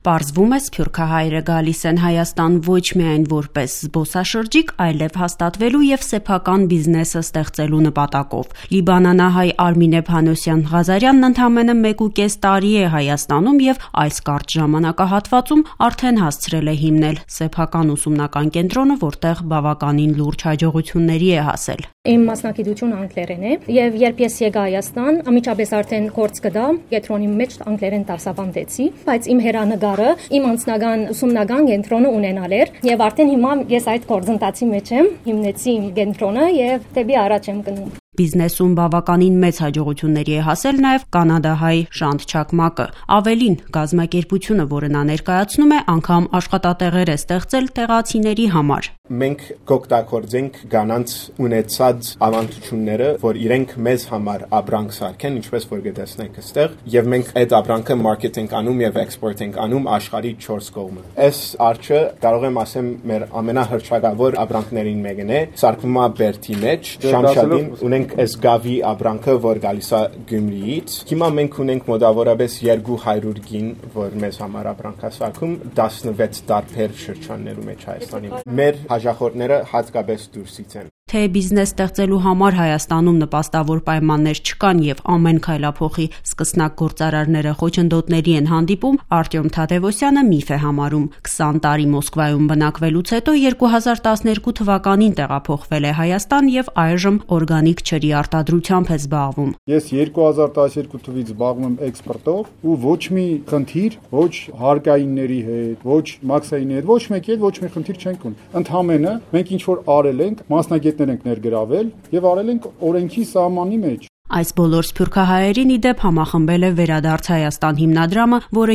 Պարզվում է, սփյուռքահայերը գալիս են Հայաստան ոչ միայն որպես զբոսաշրջիկ, այլև հաստատվելու եւ սեփական բիզնեսը ստեղծելու նպատակով։ Լիբանանահայ Արմինե Փանոսյան-Ղազարյանն ընդամենը 1.5 տարի է Հայաստանում եւ այս կարճ ժամանակահատվածում արդեն հասցրել է հիմնել սեփական ուսումնական կենտրոնը, որտեղ բավականին լուրջ հաջողությունների է հասել։ Իմ մասնագիտությունը անգլերեն է եւ երբ ես եկա Հայաստան, անմիջապես արդեն գործ գտա, կենտրոնի մեջ անգլերեն դասավանդեցի, բայց իմ հերանեկարը իմ անձնական ուսումնական կենտրոնը ունենալ էր եւ արդեն հիմա ես այդ գործընթացի մեջ եմ, հիմնեցի իմ կենտրոնը եւ դեպի առաջ եմ գնում։ Բիզնեսում բավականին մեծ հաջողությունների է հասել նաև կանադահայ Շանթ Չակմակը։ Ավելին, կազմակերպությունը, որը նա ներկայացնում է, անգամ աշխատատեղեր է ստեղծել տեղացիների համար։ Մենք կօգտագործենք կանանց ունեցած ավանդությունները, որ իրենք մեզ համար ապրանք սարքեն, ինչպես որ գտեսնենք այստեղ, եւ մենք այդ ապրանքը մարքեթինգ անում եւ էքսպորտ ենք անում աշխարհի 4 կողմը։ Այս արջը կարող եմ ասեմ մեր ամենահռչակավոր ապրանքներին մեկն է, սարքվում է Բերդի մեջ, Շամշադին ունենք այս գավի ապրանքը, որ գալիս է Գյումրիից։ Հիմա մենք ունենք մոտավորապես 200 գին, որ մեզ համար ապրանք է սարքում 16 տարբեր շրջաններում մեջ Հայաստանի։ Մեր հաջախորդները հատկապես դուրսից են։ Թե բիզնես ստեղծելու համար Հայաստանում նպաստավոր պայմաններ չկան եւ ամեն քայլափոխի սկսնակ գործարարները խոչընդոտների են հանդիպում, Արտյոմ Թադևոսյանը միֆ է համարում։ 20 տարի Մոսկվայում բնակվելուց հետո 2012 թվականին տեղափոխվել է Հայաստան եւ այժմ օրգանիկ ջրի արտադրությամբ է զբաղվում։ Ես 2012 թվականից զբաղվում եմ էքսպորտով ու ոչ մի խնդիր, ոչ հարկայինների հետ, ոչ մաքսայինների հետ, ոչ մեկի հետ ոչ մի խնդիր չենք ունի։ Ընդհանրապես մենք ինչ որ արել ենք, մասնագետներ ենք ներգրավել եւ արել ենք օրենքի սահմանի մեջ։ Այս բոլոր սփյուռքահայերին ի դեպ համախմբել է Վերադարձ Հայաստան հիմնադրամը, որը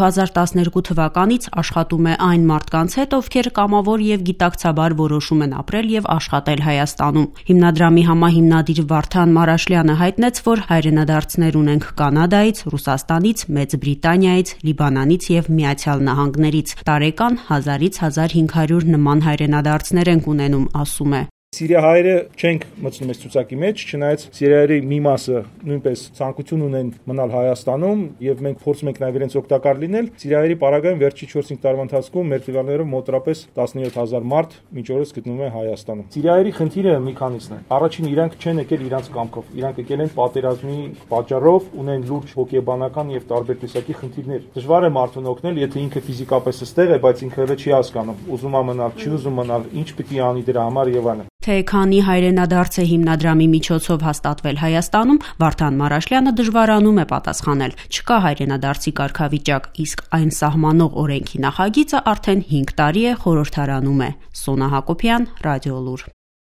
2012 թվականից աշխատում է այն մարդկանց հետ, ովքեր կամավոր եւ գիտակցաբար որոշում են ապրել եւ աշխատել Հայաստանում։ Հիմնադրամի համահիմնադիր Վարդան Մարաշլյանը հայտնեց, որ հայրենադարձներ ունենք Կանադայից, Ռուսաստանից, Մեծ Բրիտանիայից, Լիբանանից եւ Միացյալ Նահանգներից։ Տարեկան 1000-ից 1500 նման հայրենադարձներ ենք ունենում, ասում է։ Սիրիահայերը չենք մտցնում այս ցուցակի մեջ, չնայած սիրիահայերի մի մասը նույնպես ցանկություն ունեն մնալ Հայաստանում եւ մենք փորձում ենք նաեւ իրենց օգտակար լինել։ Սիրիահայերի պարագայում վերջի 4-5 տարվա ընթացքում մեր տվյալներով մոտավորապես 17000 մարդ մինչ օրս գտնվում է Հայաստանում։ Սիրիահայերի խնդիրը մի քանիսն է։ Առաջին իրանք չեն եկել իրանց կամքով։ Իրանք եկել են պատերազմի պատճառով, ունեն լուրջ հոգեբանական եւ տարբեր տեսակի խնդիրներ։ Դժվար է մարդուն օգնել, եթե ինքը ֆիզիկապես այստեղ է, բայց ինքը չի հասկանում, ուզում է մնալ, չի ուզում մնալ, ինչ պիտի անի դրա համար եւ այլն։ Թե քանի հայրենադարձ է հիմնադրամի միջոցով հաստատվել Հայաստանում, Վարդան Մարաշլյանը դժվարանում է պատասխանել։ Չկա հայրենադարձի կարգավիճակ, իսկ այն սահմանող օրենքի նախագիծը արդեն 5 տարի է խորհրդարանում է։ Սոնա Հակոբյան, Ռադիոլուր։